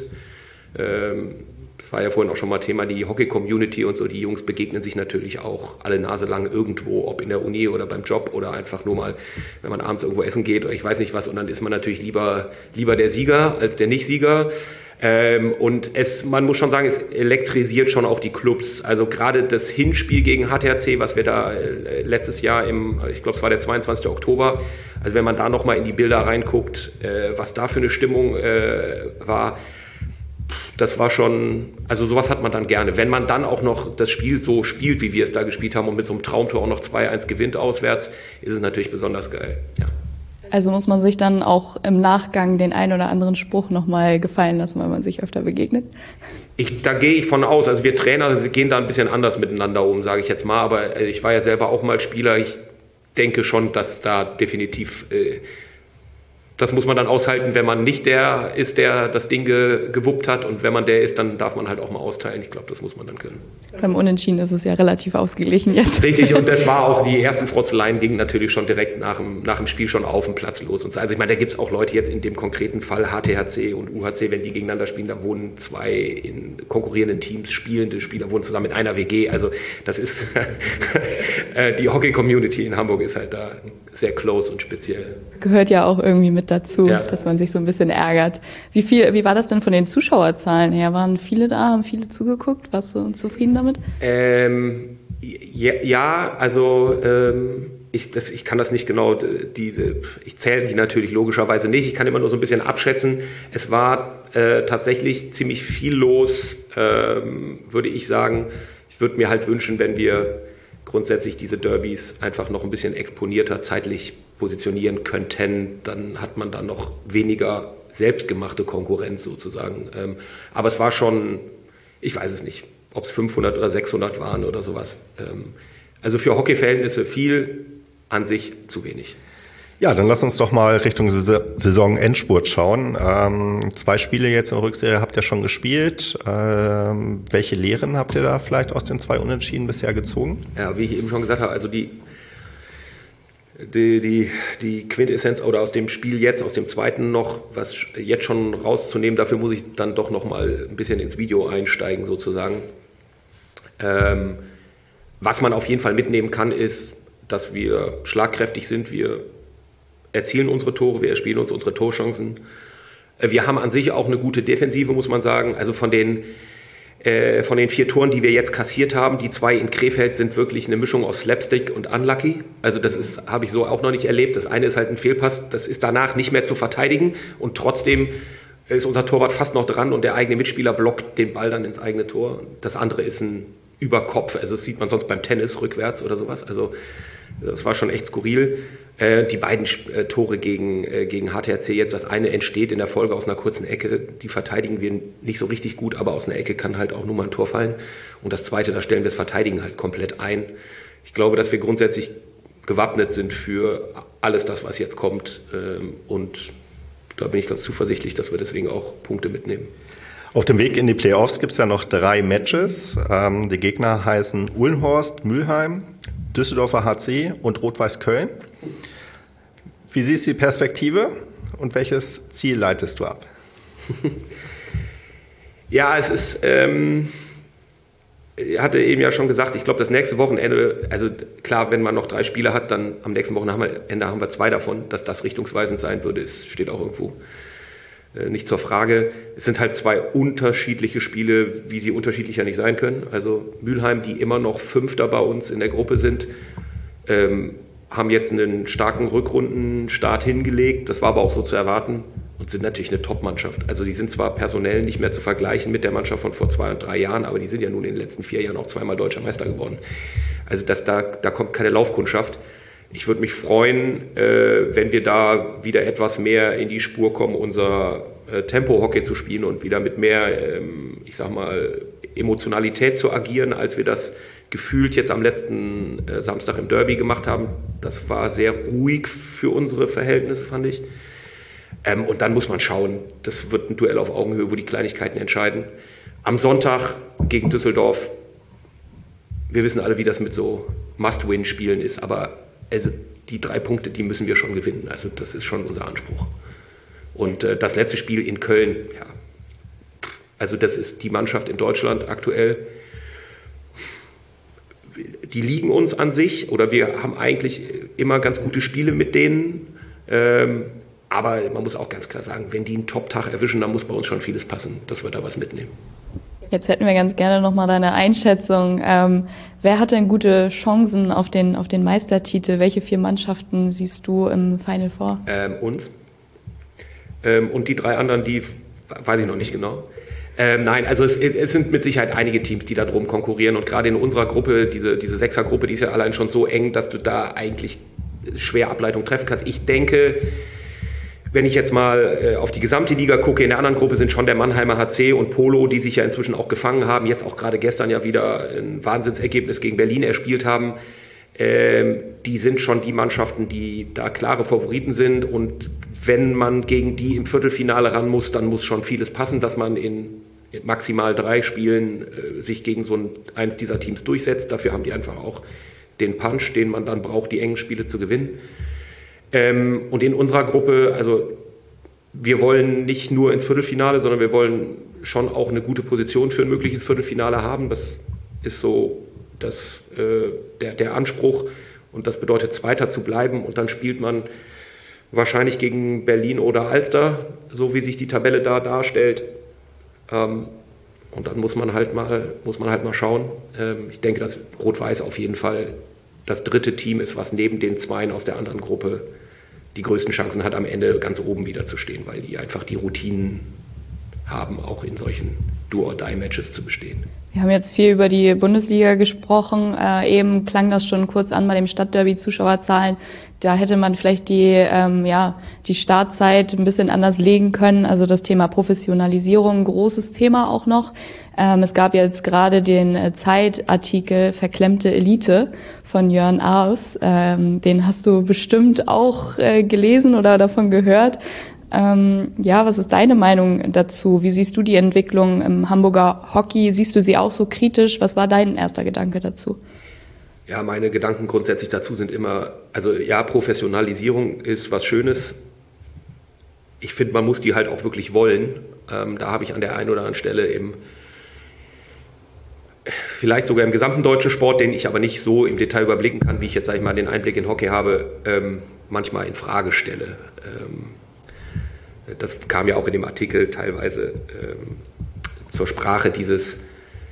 Das war ja vorhin auch schon mal Thema, die Hockey-Community und so, die Jungs begegnen sich natürlich auch alle Nase lang irgendwo, ob in der Uni oder beim Job oder einfach nur mal, wenn man abends irgendwo essen geht oder ich weiß nicht was, und dann ist man natürlich lieber, lieber der Sieger als der Nicht-Sieger. Und es, man muss schon sagen, es elektrisiert schon auch die Clubs. Also gerade das Hinspiel gegen H T H C, was wir da letztes Jahr im, ich glaube es war der zweiundzwanzigsten Oktober, also wenn man da nochmal in die Bilder reinguckt, was da für eine Stimmung war, das war schon, also sowas hat man dann gerne. Wenn man dann auch noch das Spiel so spielt, wie wir es da gespielt haben und mit so einem Traumtor auch noch zwei eins gewinnt auswärts, ist es natürlich besonders geil. Ja. Also muss man sich dann auch im Nachgang den einen oder anderen Spruch nochmal gefallen lassen, weil man sich öfter begegnet? Ich, da gehe ich von aus. Also wir Trainer gehen da ein bisschen anders miteinander um, sage ich jetzt mal. Aber ich war ja selber auch mal Spieler. Ich denke schon, dass da definitiv... Äh, Das muss man dann aushalten, wenn man nicht der ist, der das Ding ge, gewuppt hat. Und wenn man der ist, dann darf man halt auch mal austeilen. Ich glaube, das muss man dann können. Beim Unentschieden ist es ja relativ ausgeglichen jetzt. Richtig, und das war auch, die ersten Frotzeleien gingen natürlich schon direkt nach dem, nach dem Spiel schon auf dem Platz los. Und so. Also ich meine, da gibt es auch Leute jetzt in dem konkreten Fall, H T H C und U H C, wenn die gegeneinander spielen, da wohnen zwei in konkurrierenden Teams spielende Spieler, wohnen zusammen in einer W G. Also das ist, die Hockey-Community in Hamburg ist halt da sehr close und speziell. Gehört ja auch irgendwie mit dazu, ja, dass man sich so ein bisschen ärgert. Wie viel, wie war das denn von den Zuschauerzahlen her? Waren viele da, haben viele zugeguckt? Warst du zufrieden damit? Ähm, ja, ja, also ähm, ich, das, ich kann das nicht genau, die, ich zähle die natürlich logischerweise nicht. Ich kann immer nur so ein bisschen abschätzen. Es war äh, tatsächlich ziemlich viel los, ähm, würde ich sagen. Ich würde mir halt wünschen, wenn wir grundsätzlich diese Derbys einfach noch ein bisschen exponierter zeitlich positionieren könnten, dann hat man da noch weniger selbstgemachte Konkurrenz sozusagen. Aber es war schon, ich weiß es nicht, ob es fünfhundert oder sechshundert waren oder sowas. Also für Hockeyverhältnisse viel, an sich zu wenig. Ja, dann lass uns doch mal Richtung Saison-Endspurt schauen. Ähm, zwei Spiele jetzt in der Rückserie habt ihr schon gespielt. Ähm, welche Lehren habt ihr da vielleicht aus den zwei Unentschieden bisher gezogen? Ja, wie ich eben schon gesagt habe, also die, die, die, die Quintessenz oder aus dem Spiel jetzt, aus dem zweiten noch, was jetzt schon rauszunehmen, dafür muss ich dann doch noch mal ein bisschen ins Video einsteigen sozusagen. Ähm, was man auf jeden Fall mitnehmen kann, ist, dass wir schlagkräftig sind, wir erzielen unsere Tore, wir erspielen uns unsere Torchancen. Wir haben an sich auch eine gute Defensive, muss man sagen. Also von den äh, von den vier Toren, die wir jetzt kassiert haben, die zwei in Krefeld sind wirklich eine Mischung aus Slapstick und Unlucky. Also das ist, habe ich so auch noch nicht erlebt. Das eine ist halt ein Fehlpass, das ist danach nicht mehr zu verteidigen und trotzdem ist unser Torwart fast noch dran und der eigene Mitspieler blockt den Ball dann ins eigene Tor. Das andere ist ein Überkopf, also das sieht man sonst beim Tennis rückwärts oder sowas. Also das war schon echt skurril. Äh, die beiden äh, Tore gegen, äh, gegen H T R C jetzt, das eine entsteht in der Folge aus einer kurzen Ecke, die verteidigen wir nicht so richtig gut, aber aus einer Ecke kann halt auch nur mal ein Tor fallen. Und das zweite, da stellen wir das Verteidigen halt komplett ein. Ich glaube, dass wir grundsätzlich gewappnet sind für alles das, was jetzt kommt. Ähm, und da bin ich ganz zuversichtlich, dass wir deswegen auch Punkte mitnehmen. Auf dem Weg in die Playoffs gibt es ja noch drei Matches. Ähm, die Gegner heißen Uhlenhorst, Mülheim, Düsseldorfer H C und Rot-Weiß Köln. Wie siehst du die Perspektive und welches Ziel leitest du ab? Ja, es ist, ähm, ich hatte eben ja schon gesagt, ich glaube, das nächste Wochenende, also klar, wenn man noch drei Spiele hat, dann am nächsten Wochenende haben wir zwei davon. Dass das richtungsweisend sein würde, ist, steht auch irgendwo äh, nicht zur Frage. Es sind halt zwei unterschiedliche Spiele, wie sie unterschiedlicher nicht sein können. Also Mülheim, die immer noch Fünfter bei uns in der Gruppe sind, ähm, haben jetzt einen starken Rückrundenstart hingelegt. Das war aber auch so zu erwarten und sind natürlich eine Top-Mannschaft. Also die sind zwar personell nicht mehr zu vergleichen mit der Mannschaft von vor zwei und drei Jahren, aber die sind ja nun in den letzten vier Jahren auch zweimal Deutscher Meister geworden. Also das, da, da kommt keine Laufkundschaft. Ich würde mich freuen, äh, wenn wir da wieder etwas mehr in die Spur kommen, unser äh, Tempo-Hockey zu spielen und wieder mit mehr, ähm, ich sag mal, Emotionalität zu agieren, als wir das gefühlt jetzt am letzten äh, Samstag im Derby gemacht haben. Das war sehr ruhig für unsere Verhältnisse, fand ich. Ähm, und dann muss man schauen, das wird ein Duell auf Augenhöhe, wo die Kleinigkeiten entscheiden. Am Sonntag gegen Düsseldorf, wir wissen alle, wie das mit so Must-Win-Spielen ist, aber also die drei Punkte, die müssen wir schon gewinnen. Also das ist schon unser Anspruch. Und äh, das letzte Spiel in Köln, ja, also das ist die Mannschaft in Deutschland aktuell. Die liegen uns an sich oder wir haben eigentlich immer ganz gute Spiele mit denen. Ähm, aber man muss auch ganz klar sagen, wenn die einen Top-Tag erwischen, dann muss bei uns schon vieles passen, dass wir da was mitnehmen. Jetzt hätten wir ganz gerne nochmal deine Einschätzung. Ähm, wer hat denn gute Chancen auf den, auf den Meistertitel? Welche vier Mannschaften siehst du im Final Four? Ähm, uns. Ähm, und die drei anderen, die weiß ich noch nicht genau. Ähm, nein, also es, es sind mit Sicherheit einige Teams, die da drum konkurrieren und gerade in unserer Gruppe, diese, diese Sechser-Gruppe, die ist ja allein schon so eng, dass du da eigentlich schwer Ableitung treffen kannst. Ich denke, wenn ich jetzt mal äh, auf die gesamte Liga gucke, in der anderen Gruppe sind schon der Mannheimer H C und Polo, die sich ja inzwischen auch gefangen haben, jetzt auch gerade gestern ja wieder ein Wahnsinnsergebnis gegen Berlin erspielt haben. Ähm, die sind schon die Mannschaften, die da klare Favoriten sind und wenn man gegen die im Viertelfinale ran muss, dann muss schon vieles passen, dass man in maximal drei Spielen äh, sich gegen so ein, eins dieser Teams durchsetzt. Dafür haben die einfach auch den Punch, den man dann braucht, die engen Spiele zu gewinnen. Ähm, und in unserer Gruppe, also wir wollen nicht nur ins Viertelfinale, sondern wir wollen schon auch eine gute Position für ein mögliches Viertelfinale haben. Das ist so das, äh, der, der Anspruch und das bedeutet, Zweiter zu bleiben und dann spielt man wahrscheinlich gegen Berlin oder Alster, so wie sich die Tabelle da darstellt. Ähm, und dann muss man halt mal, muss man halt mal schauen. Ähm, ich denke, dass Rot-Weiß auf jeden Fall das dritte Team ist, was neben den Zweien aus der anderen Gruppe die größten Chancen hat, am Ende ganz oben wieder zu stehen, weil die einfach die Routinen haben, auch in solchen Do-or-Die-Matches zu bestehen. Wir haben jetzt viel über die Bundesliga gesprochen. Äh, eben klang das schon kurz an bei dem Stadtderby-Zuschauerzahlen. Da hätte man vielleicht die, ähm, ja, die Startzeit ein bisschen anders legen können. Also das Thema Professionalisierung, großes Thema auch noch. Ähm, es gab jetzt gerade den äh, Zeitartikel Verklemmte Elite von Jörn Aus. Ähm, den hast du bestimmt auch äh, gelesen oder davon gehört. Ähm, ja, was ist deine Meinung dazu? Wie siehst du die Entwicklung im Hamburger Hockey? Siehst du sie auch so kritisch? Was war dein erster Gedanke dazu? Ja, meine Gedanken grundsätzlich dazu sind immer, also ja, Professionalisierung ist was Schönes. Ich finde, man muss die halt auch wirklich wollen. Ähm, da habe ich an der einen oder anderen Stelle im, vielleicht sogar im gesamten deutschen Sport, den ich aber nicht so im Detail überblicken kann, wie ich jetzt, sag ich mal, den Einblick in Hockey habe, ähm, manchmal in Frage stelle. Ähm, Das kam ja auch in dem Artikel teilweise ähm, zur Sprache, dieses,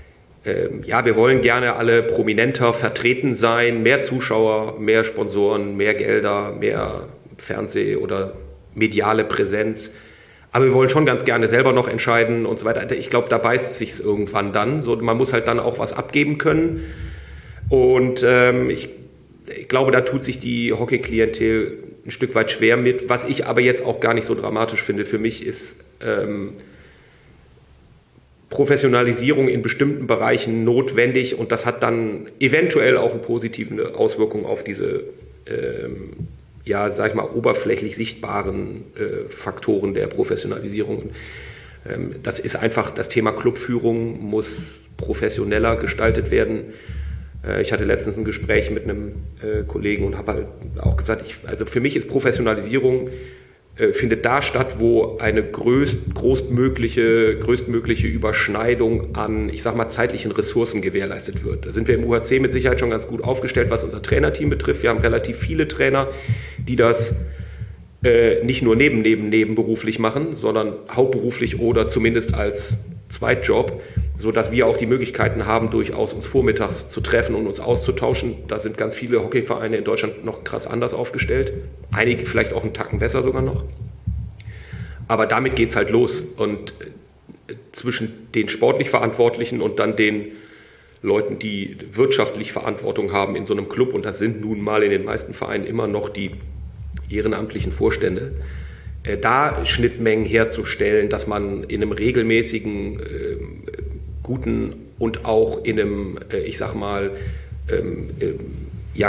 ähm, ja, wir wollen gerne alle prominenter vertreten sein, mehr Zuschauer, mehr Sponsoren, mehr Gelder, mehr Fernseh- oder mediale Präsenz. Aber wir wollen schon ganz gerne selber noch entscheiden und so weiter. Ich glaube, da beißt sich's irgendwann dann. So, man muss halt dann auch was abgeben können. Und ähm, ich, ich glaube, da tut sich die Hockey-Klientel ein Stück weit schwer mit. Was ich aber jetzt auch gar nicht so dramatisch finde für mich ist ähm, Professionalisierung in bestimmten Bereichen notwendig. Und das hat dann eventuell auch eine positive Auswirkung auf diese ähm, ja, sag ich mal, oberflächlich sichtbaren äh, Faktoren der Professionalisierung. Ähm, das ist einfach, das Thema Clubführung muss professioneller gestaltet werden. Äh, ich hatte letztens ein Gespräch mit einem äh, Kollegen und habe halt auch gesagt, ich, also für mich ist Professionalisierung äh, findet da statt, wo eine größt, größtmögliche, größtmögliche Überschneidung an, ich sag mal, zeitlichen Ressourcen gewährleistet wird. Da sind wir im U H C mit Sicherheit schon ganz gut aufgestellt, was unser Trainerteam betrifft. Wir haben relativ viele Trainer, die das äh, nicht nur neben, neben, nebenberuflich machen, sondern hauptberuflich oder zumindest als Zweitjob, sodass wir auch die Möglichkeiten haben, durchaus uns vormittags zu treffen und uns auszutauschen. Da sind ganz viele Hockeyvereine in Deutschland noch krass anders aufgestellt. Einige vielleicht auch einen Tacken besser sogar noch. Aber damit geht's halt los. Und zwischen den sportlich Verantwortlichen und dann den Leuten, die wirtschaftlich Verantwortung haben in so einem Club, und das sind nun mal in den meisten Vereinen immer noch die ehrenamtlichen Vorstände, äh, da Schnittmengen herzustellen, dass man in einem regelmäßigen, äh, guten und auch in einem, äh, ich sag mal, ähm, äh, ja,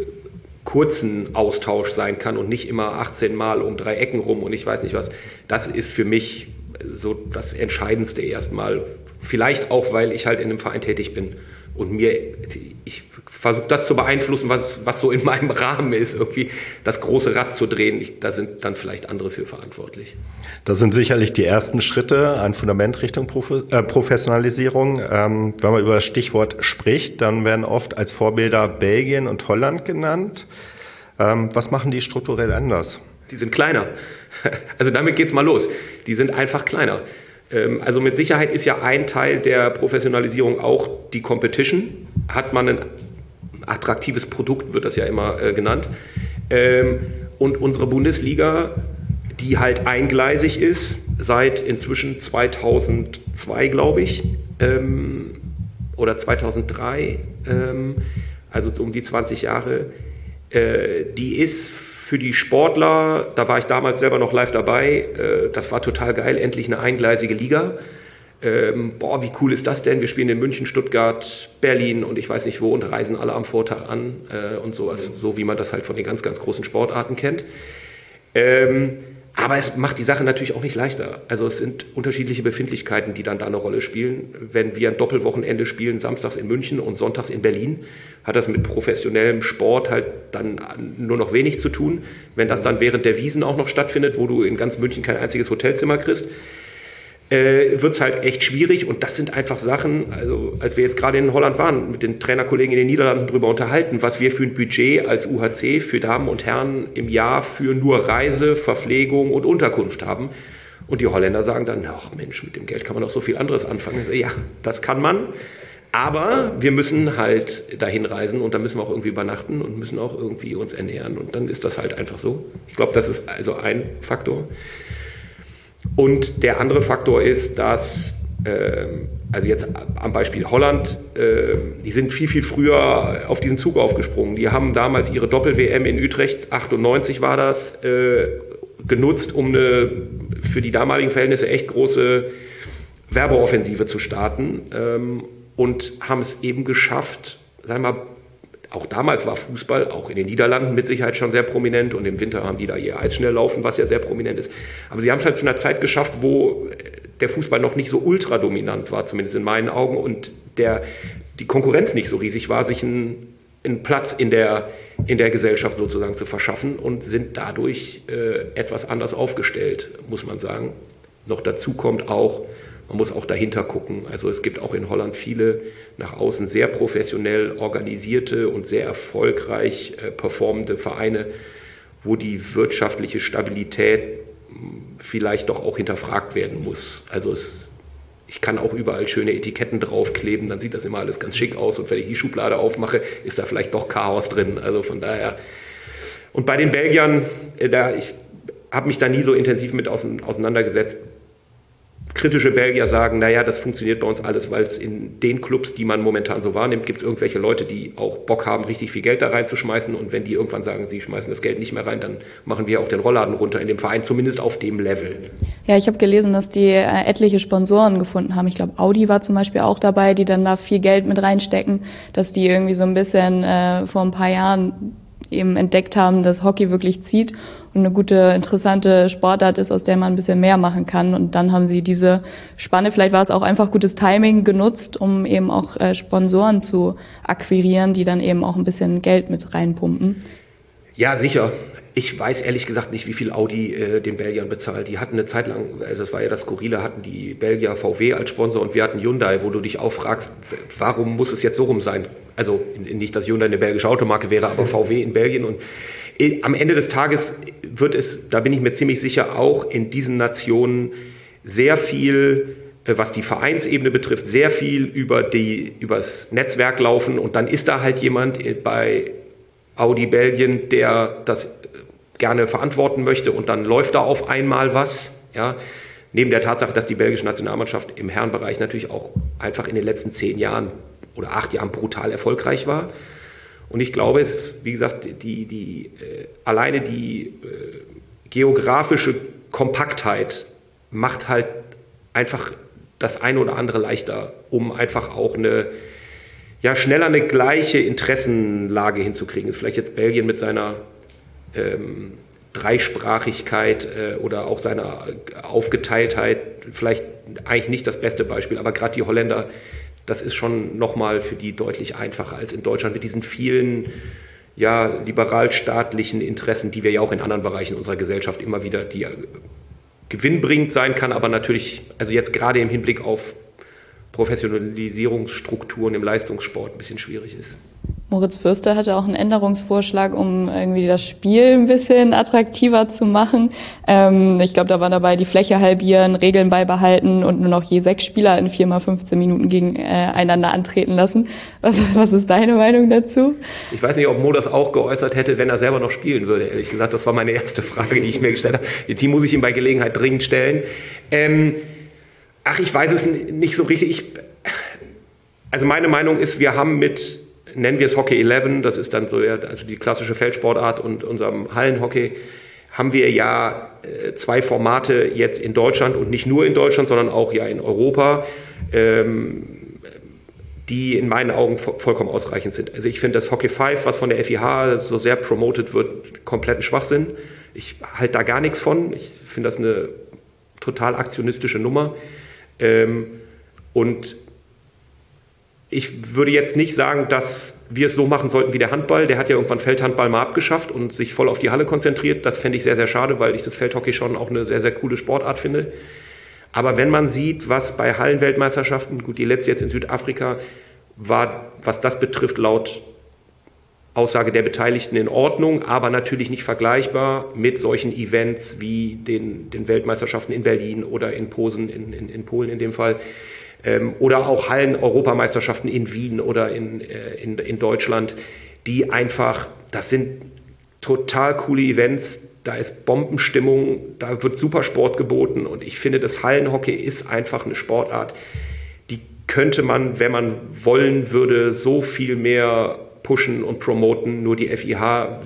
kurzen Austausch sein kann und nicht immer achtzehn Mal um drei Ecken rum und ich weiß nicht was. Das ist für mich so das Entscheidendste erstmal. Vielleicht auch, weil ich halt in einem Verein tätig bin und mir, ich versuche das zu beeinflussen, was, was so in meinem Rahmen ist, irgendwie das große Rad zu drehen. Ich, da sind dann vielleicht andere für verantwortlich. Das sind sicherlich die ersten Schritte, ein Fundament Richtung Prof- äh, Professionalisierung. Ähm, wenn man über das Stichwort spricht, dann werden oft als Vorbilder Belgien und Holland genannt. Ähm, was machen die strukturell anders? Die sind kleiner. Also damit geht's mal los. Die sind einfach kleiner. Also mit Sicherheit ist ja ein Teil der Professionalisierung auch die Competition. Hat man ein attraktives Produkt, wird das ja immer äh, genannt. Ähm, und unsere Bundesliga, die halt eingleisig ist, seit inzwischen zweitausendzwei, glaube ich, ähm, oder zweitausenddrei, ähm, also so um die zwanzig Jahre, äh, die ist für die Sportler, da war ich damals selber noch live dabei, äh, das war total geil, endlich eine eingleisige Liga. Ähm, boah, wie cool ist das denn? Wir spielen in München, Stuttgart, Berlin und ich weiß nicht wo und reisen alle am Vortag an äh, und sowas, so wie man das halt von den ganz, ganz großen Sportarten kennt. Ähm, aber es macht die Sache natürlich auch nicht leichter. Also es sind unterschiedliche Befindlichkeiten, die dann da eine Rolle spielen. Wenn wir ein Doppelwochenende spielen, samstags in München und sonntags in Berlin, hat das mit professionellem Sport halt dann nur noch wenig zu tun. Wenn das dann während der Wiesn auch noch stattfindet, wo du in ganz München kein einziges Hotelzimmer kriegst, äh, wird es halt echt schwierig. Und das sind einfach Sachen, also als wir jetzt gerade in Holland waren, mit den Trainerkollegen in den Niederlanden drüber unterhalten, was wir für ein Budget als U H C für Damen und Herren im Jahr für nur Reise, Verpflegung und Unterkunft haben. Und die Holländer sagen dann, ach Mensch, mit dem Geld kann man doch so viel anderes anfangen. Also, ja, das kann man. Aber wir müssen halt dahin reisen und da müssen wir auch irgendwie übernachten und müssen auch irgendwie uns ernähren. Und dann ist das halt einfach so. Ich glaube, das ist also ein Faktor. Und der andere Faktor ist, dass, äh, also jetzt am Beispiel Holland, äh, die sind viel, viel früher auf diesen Zug aufgesprungen. Die haben damals ihre Doppel-W M in Utrecht, achtundneunzig war das, äh, genutzt, um eine für die damaligen Verhältnisse echt große Werbeoffensive zu starten. Ähm, und haben es eben geschafft, sagen wir mal, auch damals war Fußball, auch in den Niederlanden mit Sicherheit schon sehr prominent und im Winter haben die da ihr Eisschnelllaufen, was ja sehr prominent ist. Aber sie haben es halt zu einer Zeit geschafft, wo der Fußball noch nicht so ultra dominant war, zumindest in meinen Augen, und der, die Konkurrenz nicht so riesig war, sich einen, einen Platz in der, in der Gesellschaft sozusagen zu verschaffen und sind dadurch äh, etwas anders aufgestellt, muss man sagen. Noch dazu kommt auch, man muss auch dahinter gucken. Also es gibt auch in Holland viele nach außen sehr professionell organisierte und sehr erfolgreich äh, performende Vereine, wo die wirtschaftliche Stabilität vielleicht doch auch hinterfragt werden muss. Also es Ich kann auch überall schöne Etiketten draufkleben, dann sieht das immer alles ganz schick aus und wenn ich die Schublade aufmache, ist da vielleicht doch Chaos drin. Also von daher. Und bei den Belgiern, da, ich habe mich da nie so intensiv mit auseinandergesetzt. Kritische Belgier sagen, naja, das funktioniert bei uns alles, weil es in den Clubs, die man momentan so wahrnimmt, gibt es irgendwelche Leute, die auch Bock haben, richtig viel Geld da reinzuschmeißen. Und wenn die irgendwann sagen, sie schmeißen das Geld nicht mehr rein, dann machen wir auch den Rollladen runter in dem Verein, zumindest auf dem Level. Ja, ich habe gelesen, dass die äh, etliche Sponsoren gefunden haben. Ich glaube, Audi war zum Beispiel auch dabei, die dann da viel Geld mit reinstecken, dass die irgendwie so ein bisschen äh, vor ein paar Jahren eben entdeckt haben, dass Hockey wirklich zieht und eine gute, interessante Sportart ist, aus der man ein bisschen mehr machen kann. Und dann haben sie diese Spanne, vielleicht war es auch einfach gutes Timing, genutzt, um eben auch äh, Sponsoren zu akquirieren, die dann eben auch ein bisschen Geld mit reinpumpen. Ja, sicher. Ich weiß ehrlich gesagt nicht, wie viel Audi äh, den Belgiern bezahlt. Die hatten eine Zeit lang, also das war ja das Skurrile, hatten die Belgier V W als Sponsor und wir hatten Hyundai, wo du dich auch fragst, warum muss es jetzt so rum sein? Also nicht, dass Hyundai eine belgische Automarke wäre, aber V W in Belgien. Und äh, am Ende des Tages wird es, da bin ich mir ziemlich sicher, auch in diesen Nationen sehr viel, äh, was die Vereinsebene betrifft, sehr viel über die, übers Netzwerk laufen. Und dann ist da halt jemand äh, bei Audi Belgien, der das gerne verantworten möchte und dann läuft da auf einmal was. Ja. Neben der Tatsache, dass die belgische Nationalmannschaft im Herrenbereich natürlich auch einfach in den letzten zehn Jahren oder acht Jahren brutal erfolgreich war. Und ich glaube, es ist, wie gesagt, die, die, äh, alleine die äh, geografische Kompaktheit macht halt einfach das eine oder andere leichter, um einfach auch eine ja, schneller eine gleiche Interessenlage hinzukriegen. Ist vielleicht jetzt Belgien mit seiner ähm, Dreisprachigkeit äh, oder auch seiner Aufgeteiltheit vielleicht eigentlich nicht das beste Beispiel, aber gerade die Holländer, das ist schon nochmal für die deutlich einfacher als in Deutschland mit diesen vielen ja, liberal-staatlichen Interessen, die wir ja auch in anderen Bereichen unserer Gesellschaft immer wieder, die ja gewinnbringend sein kann, aber natürlich, also jetzt gerade im Hinblick auf Professionalisierungsstrukturen im Leistungssport ein bisschen schwierig ist. Moritz Fürster hatte auch einen Änderungsvorschlag, um irgendwie das Spiel ein bisschen attraktiver zu machen. Ähm, ich glaube, da war dabei die Fläche halbieren, Regeln beibehalten und nur noch je sechs Spieler in vier mal fünfzehn Minuten gegeneinander antreten lassen. Was, was ist deine Meinung dazu? Ich weiß nicht, ob Mo das auch geäußert hätte, wenn er selber noch spielen würde, ehrlich gesagt. Das war meine erste Frage, die ich mir gestellt habe. Die muss ich ihm bei Gelegenheit dringend stellen. Ähm, ach, ich weiß es nicht so richtig. Ich, also meine Meinung ist, wir haben mit nennen wir es Hockey elf, das ist dann so ja, also die klassische Feldsportart und unserem Hallenhockey, haben wir ja äh, zwei Formate jetzt in Deutschland und nicht nur in Deutschland, sondern auch ja in Europa, ähm, die in meinen Augen vo- vollkommen ausreichend sind. Also ich finde das Hockey fünf, was von der F I H so sehr promotet wird, kompletten Schwachsinn. Ich halte da gar nichts von. Ich finde das eine total aktionistische Nummer. Ähm, und ich würde jetzt nicht sagen, dass wir es so machen sollten wie der Handball. Der hat ja irgendwann Feldhandball mal abgeschafft und sich voll auf die Halle konzentriert. Das fände ich sehr, sehr schade, weil ich das Feldhockey schon auch eine sehr, sehr coole Sportart finde. Aber wenn man sieht, was bei Hallenweltmeisterschaften, gut, die letzte jetzt in Südafrika, war, was das betrifft, laut Aussage der Beteiligten in Ordnung, aber natürlich nicht vergleichbar mit solchen Events wie den, den Weltmeisterschaften in Berlin oder in Posen, in, in, in Polen in dem Fall. Oder auch Hallen-Europameisterschaften in Wien oder in, in, in Deutschland, die einfach, das sind total coole Events, da ist Bombenstimmung, da wird super Sport geboten und ich finde, das Hallenhockey ist einfach eine Sportart, die könnte man, wenn man wollen würde, so viel mehr pushen und promoten, nur die F I H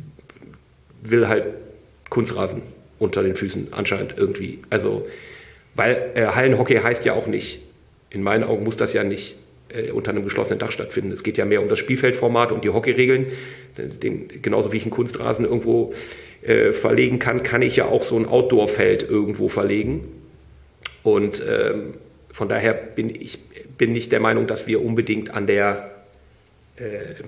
will halt Kunstrasen unter den Füßen anscheinend irgendwie, also, weil äh, Hallenhockey heißt ja auch nicht, in meinen Augen muss das ja nicht äh, unter einem geschlossenen Dach stattfinden. Es geht ja mehr um das Spielfeldformat und die Hockeyregeln. Den, genauso wie ich einen Kunstrasen irgendwo äh, verlegen kann, kann ich ja auch so ein Outdoor-Feld irgendwo verlegen. Und ähm, von daher bin ich bin nicht der Meinung, dass wir unbedingt an der äh,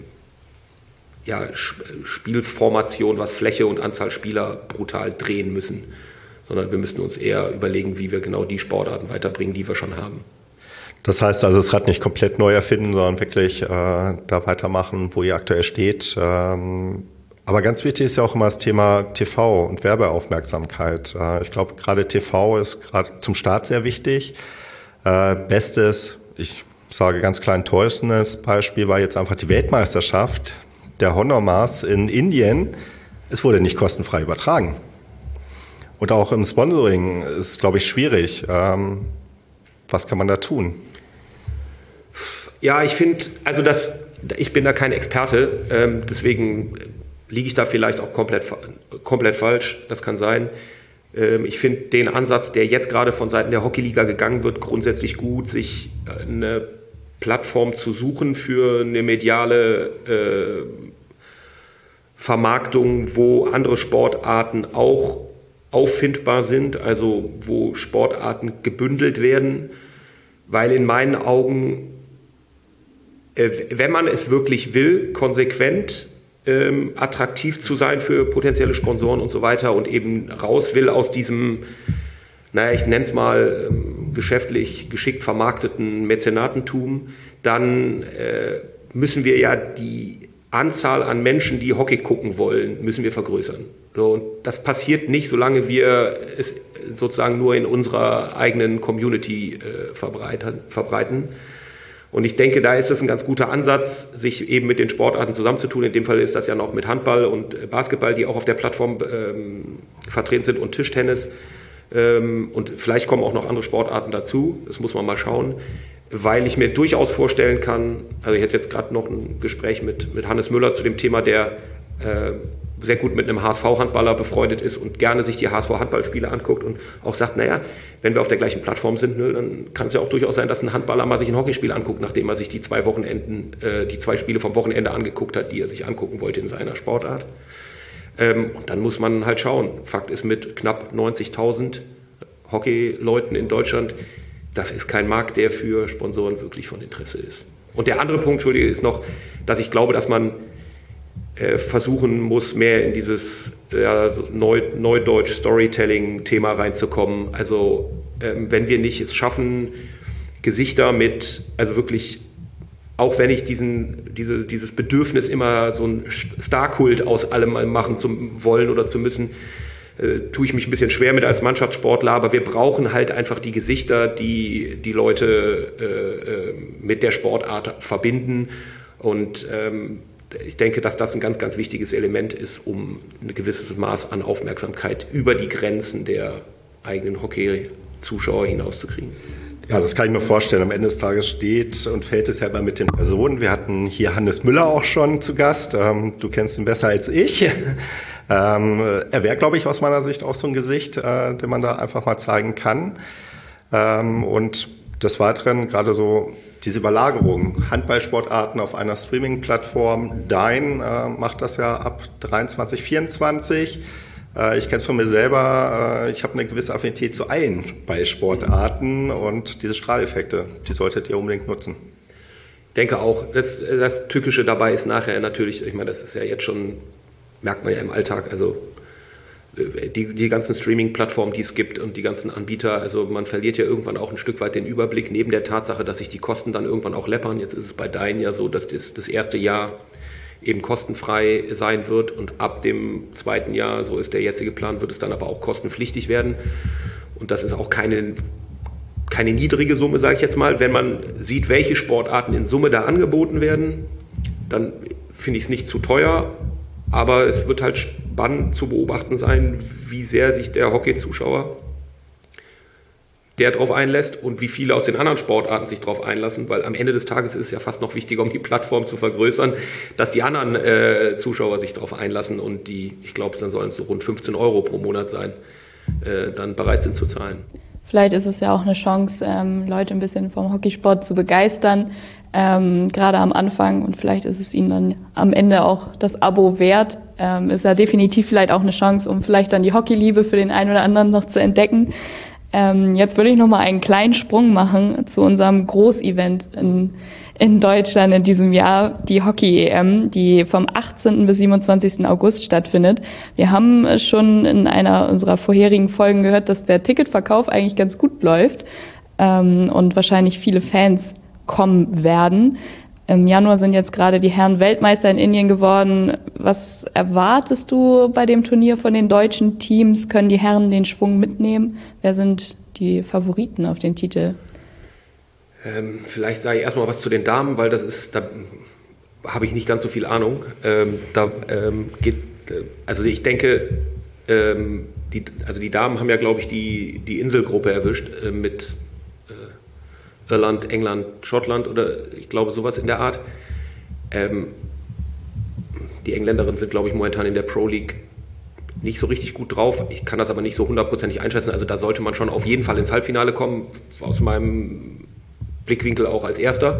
ja, Spielformation, was Fläche und Anzahl Spieler brutal drehen müssen, sondern wir müssten uns eher überlegen, wie wir genau die Sportarten weiterbringen, die wir schon haben. Das heißt also, das Rad nicht komplett neu erfinden, sondern wirklich äh, da weitermachen, wo ihr aktuell steht. Ähm, aber ganz wichtig ist ja auch immer das Thema T V und Werbeaufmerksamkeit. Äh, ich glaube, gerade T V ist gerade zum Start sehr wichtig. Äh, bestes, ich sage ganz klein täuschendes Beispiel war jetzt einfach die Weltmeisterschaft der Honormars in Indien. Es wurde nicht kostenfrei übertragen. Und auch im Sponsoring ist, glaube ich, schwierig. Ähm, was kann man da tun? Ja, ich finde, also das, ich bin da kein Experte, ähm, deswegen liege ich da vielleicht auch komplett, komplett falsch, das kann sein. Ähm, ich finde den Ansatz, der jetzt gerade von Seiten der Hockeyliga gegangen wird, grundsätzlich gut, sich eine Plattform zu suchen für eine mediale äh, Vermarktung, wo andere Sportarten auch auffindbar sind, also wo Sportarten gebündelt werden, weil in meinen Augen, äh, wenn man es wirklich will, konsequent ähm, attraktiv zu sein für potenzielle Sponsoren und so weiter und eben raus will aus diesem, naja, ich nenne es mal ähm, geschäftlich geschickt vermarkteten Mäzenatentum, dann äh, müssen wir ja die Anzahl an Menschen, die Hockey gucken wollen, müssen wir vergrößern. So, und das passiert nicht, solange wir es sozusagen nur in unserer eigenen Community äh, verbreiten, verbreiten. Und ich denke, da ist es ein ganz guter Ansatz, sich eben mit den Sportarten zusammenzutun. In dem Fall ist das ja noch mit Handball und Basketball, die auch auf der Plattform ähm, vertreten sind, und Tischtennis. Ähm, und vielleicht kommen auch noch andere Sportarten dazu. Das muss man mal schauen. Weil ich mir durchaus vorstellen kann, also ich hatte jetzt gerade noch ein Gespräch mit, mit Hannes Müller zu dem Thema, der äh, sehr gut mit einem H S V-Handballer befreundet ist und gerne sich die H S V-Handballspiele anguckt und auch sagt, naja, wenn wir auf der gleichen Plattform sind, ne, dann kann es ja auch durchaus sein, dass ein Handballer mal sich ein Hockeyspiel anguckt, nachdem er sich die zwei Wochenenden, äh, die zwei Spiele vom Wochenende angeguckt hat, die er sich angucken wollte in seiner Sportart. Ähm, und dann muss man halt schauen. Fakt ist, mit knapp neunzigtausend Hockeyleuten in Deutschland, das ist kein Markt, der für Sponsoren wirklich von Interesse ist. Und der andere Punkt, Entschuldige, ist noch, dass ich glaube, dass man äh, versuchen muss, mehr in dieses ja, so Neu, Neudeutsch Storytelling-Thema reinzukommen. Also ähm, wenn wir nicht es schaffen, Gesichter mit, also wirklich, auch wenn ich diesen, diese, dieses Bedürfnis immer so ein Starkult aus allem mal machen zu wollen oder zu müssen, Äh, tue ich mich ein bisschen schwer mit als Mannschaftssportler, aber wir brauchen halt einfach die Gesichter, die die Leute äh, mit der Sportart verbinden, und ähm, ich denke, dass das ein ganz, ganz wichtiges Element ist, um ein gewisses Maß an Aufmerksamkeit über die Grenzen der eigenen Hockey-Zuschauer hinauszukriegen. Ja, das kann ich mir vorstellen. Am Ende des Tages steht und fällt es ja immer mit den Personen. Wir hatten hier Hannes Müller auch schon zu Gast. Ähm, du kennst ihn besser als ich. Ähm, er wäre, glaube ich, aus meiner Sicht auch so ein Gesicht, äh, den man da einfach mal zeigen kann. Ähm, und des Weiteren gerade so diese Überlagerung, Handballsportarten auf einer Streaming-Plattform. Dein äh, macht das ja ab dreiundzwanzig, vierundzwanzig. Äh, ich kenne es von mir selber. Äh, ich habe eine gewisse Affinität zu allen Ballsportarten, und diese Strahleffekte, die solltet ihr unbedingt nutzen. Ich denke auch, das, das Tückische dabei ist nachher natürlich, ich meine, das ist ja jetzt schon, merkt man ja im Alltag, also die, die ganzen Streaming-Plattformen, die es gibt und die ganzen Anbieter, also man verliert ja irgendwann auch ein Stück weit den Überblick, neben der Tatsache, dass sich die Kosten dann irgendwann auch läppern. Jetzt ist es bei Dein ja so, dass das, das erste Jahr eben kostenfrei sein wird, und ab dem zweiten Jahr, so ist der jetzige Plan, wird es dann aber auch kostenpflichtig werden, und das ist auch keine, keine niedrige Summe, sage ich jetzt mal. Wenn man sieht, welche Sportarten in Summe da angeboten werden, dann finde ich es nicht zu teuer. Aber es wird halt spannend zu beobachten sein, wie sehr sich der Hockey-Zuschauer der darauf einlässt und wie viele aus den anderen Sportarten sich darauf einlassen, weil am Ende des Tages ist es ja fast noch wichtiger, um die Plattform zu vergrößern, dass die anderen äh, Zuschauer sich darauf einlassen und die, ich glaube, dann sollen es so rund fünfzehn Euro pro Monat sein, äh, dann bereit sind zu zahlen. Vielleicht ist es ja auch eine Chance, ähm, Leute ein bisschen vom Hockeysport zu begeistern, ähm, gerade am Anfang, und vielleicht ist es ihnen dann am Ende auch das Abo wert. Ähm, ist ja definitiv vielleicht auch eine Chance, um vielleicht dann die Hockeyliebe für den einen oder anderen noch zu entdecken. Ähm, jetzt würde ich noch mal einen kleinen Sprung machen zu unserem Großevent in, in Deutschland in diesem Jahr, die Hockey-E M, die vom achtzehnten bis siebenundzwanzigsten August stattfindet. Wir haben schon in einer unserer vorherigen Folgen gehört, dass der Ticketverkauf eigentlich ganz gut läuft ähm, und wahrscheinlich viele Fans kommen werden. Im Januar sind jetzt gerade die Herren Weltmeister in Indien geworden. Was erwartest du bei dem Turnier von den deutschen Teams? Können die Herren den Schwung mitnehmen? Wer sind die Favoriten auf den Titel? Ähm, vielleicht sage ich erstmal was zu den Damen, weil das ist, da habe ich nicht ganz so viel Ahnung. Ähm, da ähm, geht, also ich denke, ähm, die, also die Damen haben ja, glaube ich, die, die Inselgruppe erwischt äh, mit äh, Irland, England, Schottland oder ich glaube sowas in der Art. Ähm, die Engländerinnen sind, glaube ich, momentan in der Pro League nicht so richtig gut drauf. Ich kann das aber nicht so hundertprozentig einschätzen. Also da sollte man schon auf jeden Fall ins Halbfinale kommen, aus meinem Blickwinkel auch als Erster.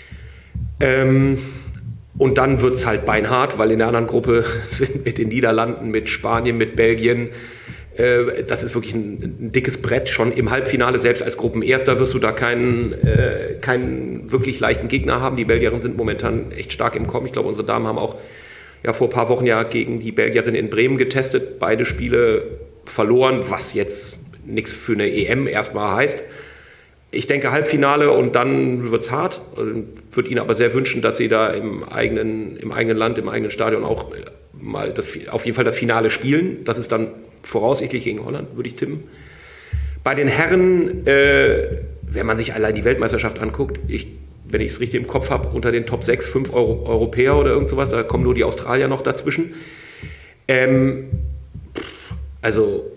Ähm, und dann wird es halt beinhart, weil in der anderen Gruppe sind mit den Niederlanden, mit Spanien, mit Belgien, äh, das ist wirklich ein, ein dickes Brett. Schon im Halbfinale, selbst als Gruppenerster, wirst du da keinen, äh, keinen wirklich leichten Gegner haben. Die Belgierinnen sind momentan echt stark im Kommen. Ich glaube, unsere Damen haben auch ja vor ein paar Wochen ja gegen die Belgierin in Bremen getestet, beide Spiele verloren, was jetzt nichts für eine E M erstmal heißt. Ich denke Halbfinale und dann wird's hart. Ich würde Ihnen aber sehr wünschen, dass Sie da im eigenen, im eigenen Land, im eigenen Stadion auch mal das, auf jeden Fall das Finale spielen. Das ist dann voraussichtlich gegen Holland, würde ich tippen. Bei den Herren, äh, wenn man sich allein die Weltmeisterschaft anguckt, ich wenn ich es richtig im Kopf habe, unter den Top sechs, fünf Euro, Europäer oder irgend sowas, da kommen nur die Australier noch dazwischen. Ähm, also,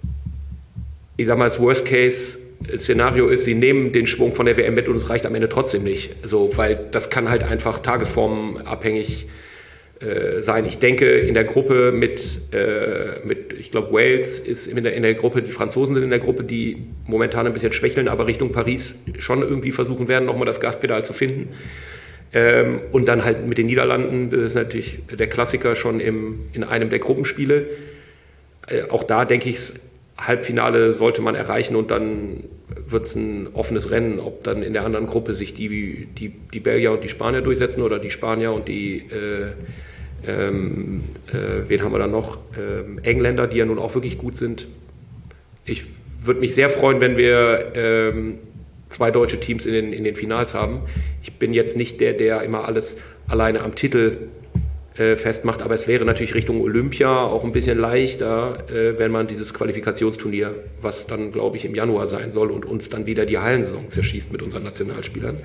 ich sag mal, das Worst-Case-Szenario ist, sie nehmen den Schwung von der W M mit und es reicht am Ende trotzdem nicht. Also, weil das kann halt einfach tagesformabhängig äh, sein. Ich denke, in der Gruppe mit, äh, mit ich glaube, Wales ist in der, in der Gruppe, die Franzosen sind in der Gruppe, die momentan ein bisschen schwächeln, aber Richtung Paris schon irgendwie versuchen werden, nochmal das Gaspedal zu finden. Ähm, und dann halt mit den Niederlanden, das ist natürlich der Klassiker schon im, in einem der Gruppenspiele. Äh, auch da denke ich, Halbfinale sollte man erreichen und dann wird es ein offenes Rennen, ob dann in der anderen Gruppe sich die, die, die Belgier und die Spanier durchsetzen oder die Spanier und die äh, Ähm, äh, wen haben wir da noch? Ähm, Engländer, die ja nun auch wirklich gut sind. Ich würde mich sehr freuen, wenn wir ähm, zwei deutsche Teams in den, in den Finals haben. Ich bin jetzt nicht der, der immer alles alleine am Titel äh, festmacht, aber es wäre natürlich Richtung Olympia auch ein bisschen leichter, äh, wenn man dieses Qualifikationsturnier, was dann, glaube ich, im Januar sein soll und uns dann wieder die Hallensaison zerschießt mit unseren Nationalspielern.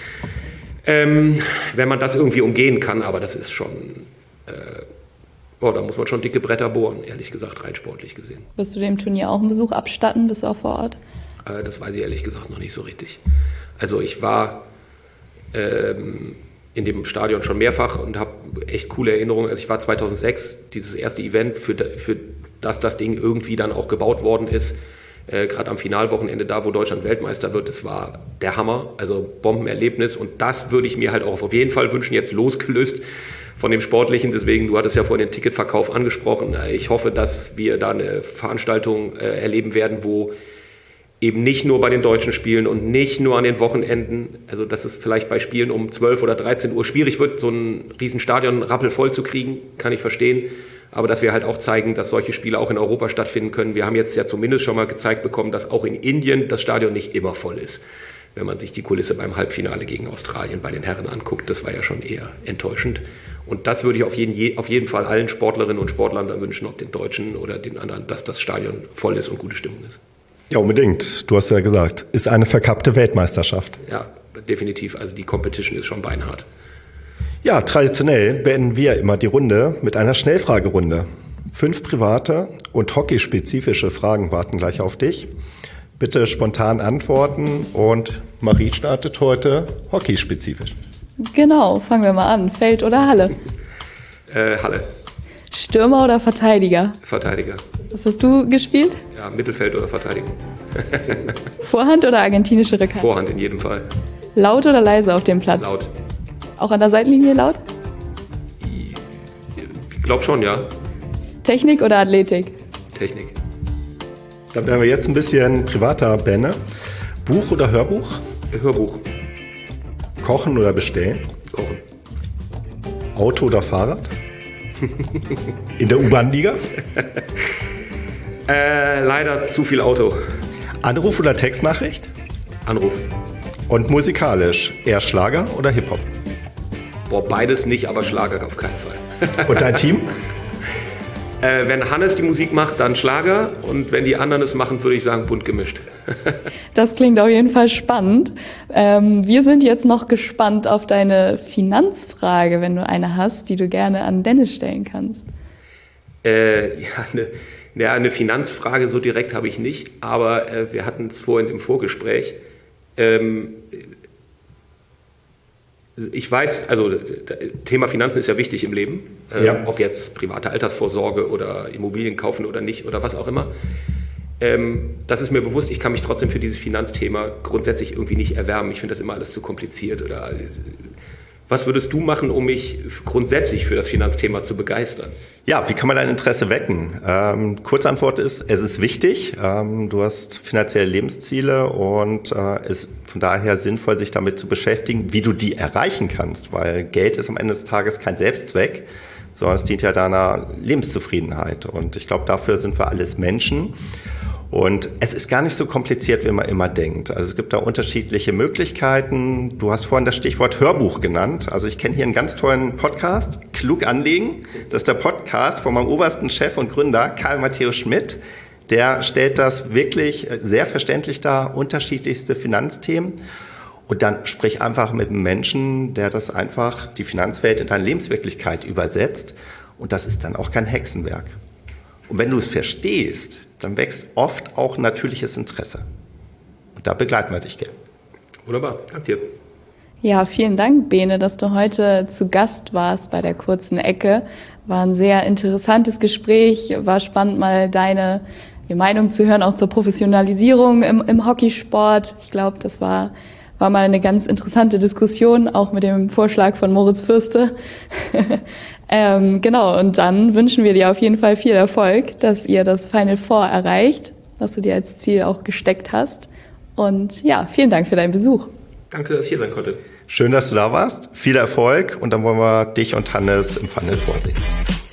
Ähm, wenn man das irgendwie umgehen kann, aber das ist schon... Äh, boah, da muss man schon dicke Bretter bohren, ehrlich gesagt, rein sportlich gesehen. Wirst du dem Turnier auch einen Besuch abstatten? Bist du auch vor Ort? Äh, das weiß ich ehrlich gesagt noch nicht so richtig. Also ich war ähm, in dem Stadion schon mehrfach und habe echt coole Erinnerungen. Also ich war zweitausendsechs, dieses erste Event, für, für das das Ding irgendwie dann auch gebaut worden ist. Äh, gerade am Finalwochenende da, wo Deutschland Weltmeister wird, das war der Hammer, also Bombenerlebnis und das würde ich mir halt auch auf jeden Fall wünschen, jetzt losgelöst von dem Sportlichen, deswegen, du hattest ja vorhin den Ticketverkauf angesprochen, ich hoffe, dass wir da eine Veranstaltung äh, erleben werden, wo eben nicht nur bei den deutschen Spielen und nicht nur an den Wochenenden, also dass es vielleicht bei Spielen um zwölf oder dreizehn Uhr schwierig wird, so ein Riesenstadion rappelvoll zu kriegen, kann ich verstehen, aber dass wir halt auch zeigen, dass solche Spiele auch in Europa stattfinden können. Wir haben jetzt ja zumindest schon mal gezeigt bekommen, dass auch in Indien das Stadion nicht immer voll ist. Wenn man sich die Kulisse beim Halbfinale gegen Australien bei den Herren anguckt, das war ja schon eher enttäuschend. Und das würde ich auf jeden, auf jeden Fall allen Sportlerinnen und Sportlern da wünschen, ob den Deutschen oder den anderen, dass das Stadion voll ist und gute Stimmung ist. Ja, unbedingt. Du hast ja gesagt, ist eine verkappte Weltmeisterschaft. Ja, definitiv. Also die Competition ist schon beinhart. Ja, traditionell beenden wir immer die Runde mit einer Schnellfragerunde. Fünf private und hockeyspezifische Fragen warten gleich auf dich. Bitte spontan antworten und Marie startet heute hockeyspezifisch. Genau, fangen wir mal an. Feld oder Halle? Äh, Halle. Stürmer oder Verteidiger? Verteidiger. Was hast du gespielt? Ja, Mittelfeld oder Verteidigung. Vorhand oder argentinische Rückhand? Vorhand in jedem Fall. Laut oder leise auf dem Platz? Laut. Auch an der Seitenlinie laut? Ich glaube schon, ja. Technik oder Athletik? Technik. Dann wären wir jetzt ein bisschen privater, Benne. Buch oder Hörbuch? Hörbuch. Kochen oder bestellen? Kochen. Auto oder Fahrrad? In der U-Bahn-Liga? äh, leider zu viel Auto. Anruf oder Textnachricht? Anruf. Und musikalisch, eher Schlager oder Hip-Hop? Boah, beides nicht, aber Schlager auf keinen Fall. Und dein Team? Äh, wenn Hannes die Musik macht, dann Schlager. Und wenn die anderen es machen, würde ich sagen, bunt gemischt. Das klingt auf jeden Fall spannend. Ähm, wir sind jetzt noch gespannt auf deine Finanzfrage, wenn du eine hast, die du gerne an Dennis stellen kannst. Äh, ja, eine, ja, eine Finanzfrage so direkt habe ich nicht. Aber äh, wir hatten es vorhin im Vorgespräch. Ähm, Ich weiß, also Thema Finanzen ist ja wichtig im Leben, ähm, ja. Ob jetzt private Altersvorsorge oder Immobilien kaufen oder nicht oder was auch immer. Ähm, das ist mir bewusst, ich kann mich trotzdem für dieses Finanzthema grundsätzlich irgendwie nicht erwärmen. Ich finde das immer alles zu kompliziert. Oder, was würdest du machen, um mich grundsätzlich für das Finanzthema zu begeistern? Ja, wie kann man dein Interesse wecken? Ähm, Kurzantwort ist, es ist wichtig. Ähm, du hast finanzielle Lebensziele und äh, es ist von daher sinnvoll, sich damit zu beschäftigen, wie du die erreichen kannst, weil Geld ist am Ende des Tages kein Selbstzweck, sondern es dient ja deiner Lebenszufriedenheit. Und ich glaube, dafür sind wir alles Menschen. Und es ist gar nicht so kompliziert, wie man immer denkt. Also es gibt da unterschiedliche Möglichkeiten. Du hast vorhin das Stichwort Hörbuch genannt. Also ich kenne hier einen ganz tollen Podcast, Klug anlegen. Das ist der Podcast von meinem obersten Chef und Gründer, Karl Matthäus Schmidt. Der stellt das wirklich sehr verständlich dar, unterschiedlichste Finanzthemen. Und dann sprich einfach mit einem Menschen, der das einfach, die Finanzwelt in deine Lebenswirklichkeit übersetzt. Und das ist dann auch kein Hexenwerk. Und wenn du es verstehst, dann wächst oft auch natürliches Interesse. Und da begleiten wir dich gerne. Wunderbar, danke dir. Ja, vielen Dank, Bene, dass du heute zu Gast warst bei der kurzen Ecke. War ein sehr interessantes Gespräch, war spannend, mal deine Meinung zu hören, auch zur Professionalisierung im, im Hockeysport. Ich glaube, das war, war mal eine ganz interessante Diskussion, auch mit dem Vorschlag von Moritz Fürste. Ähm, genau, und dann wünschen wir dir auf jeden Fall viel Erfolg, dass ihr das Final Four erreicht, was du dir als Ziel auch gesteckt hast. Und ja, vielen Dank für deinen Besuch. Danke, dass ich hier sein konnte. Schön, dass du da warst. Viel Erfolg und dann wollen wir dich und Hannes im Final Four sehen.